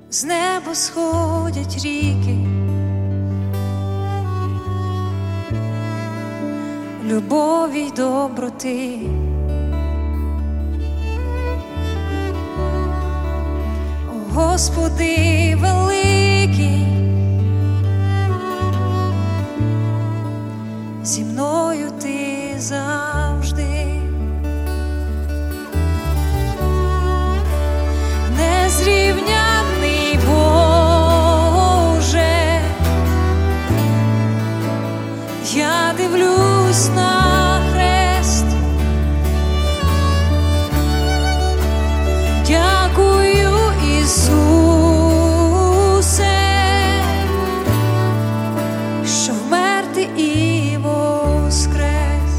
з неба сходять ріки, любові й доброти. О, Господи великий, зі мною Ти завжди. Незрівнянний Боже, я дивлюсь на хрест, дякую, Ісусе, що вмер Ти і воскрес.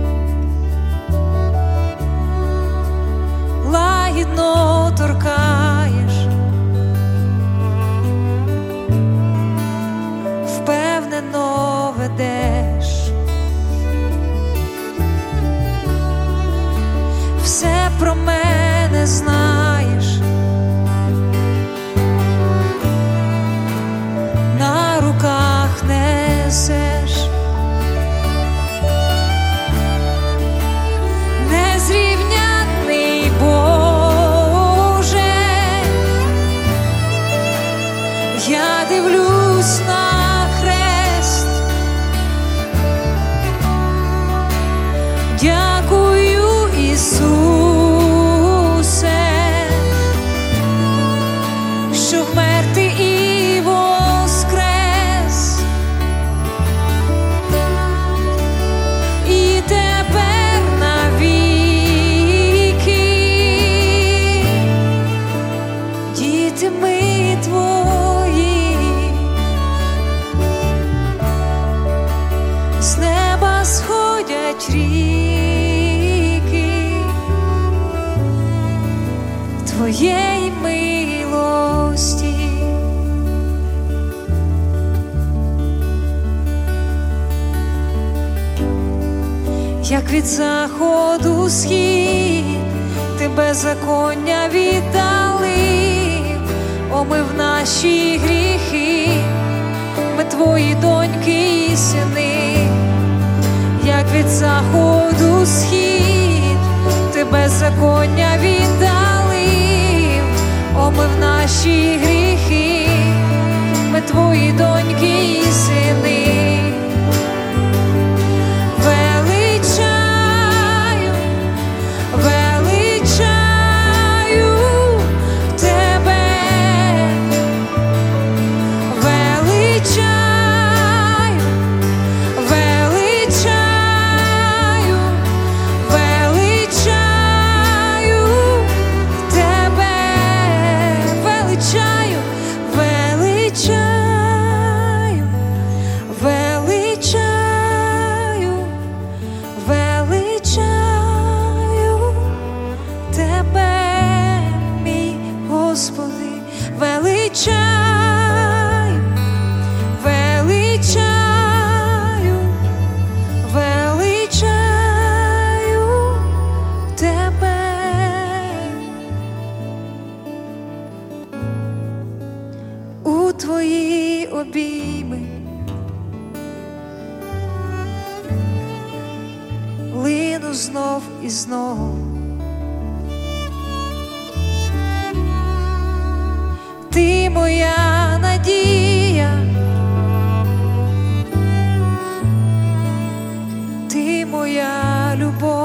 Лагідно торкаєш, впевнено ведеш, все про мене знаєш, на руках несеш. Незрівнянний Боже, я дивлюсь на хрест, дякую, Ісусе, що вмер Ти і воскрес. І тепер навіки діти ми Твої, з неба сходять ріки Твоєї милості. Як від заходу схід, Ти беззаконня віддалив, омив наші гріхи, ми Твої доньки і сини. Як від заходу схід, Ти беззаконня віддалив, омив наші гріхи, ми Твої доньки і сини. Величаю, величаю Тебе, величаю, величаю, величаю Тебе, величаю, величаю, величаю, величаю Тебе, мій Господи, величаю, величаю, величаю Тебе. У Твої обійми лину знов і знов. Ти моя надія, Ти моя любов.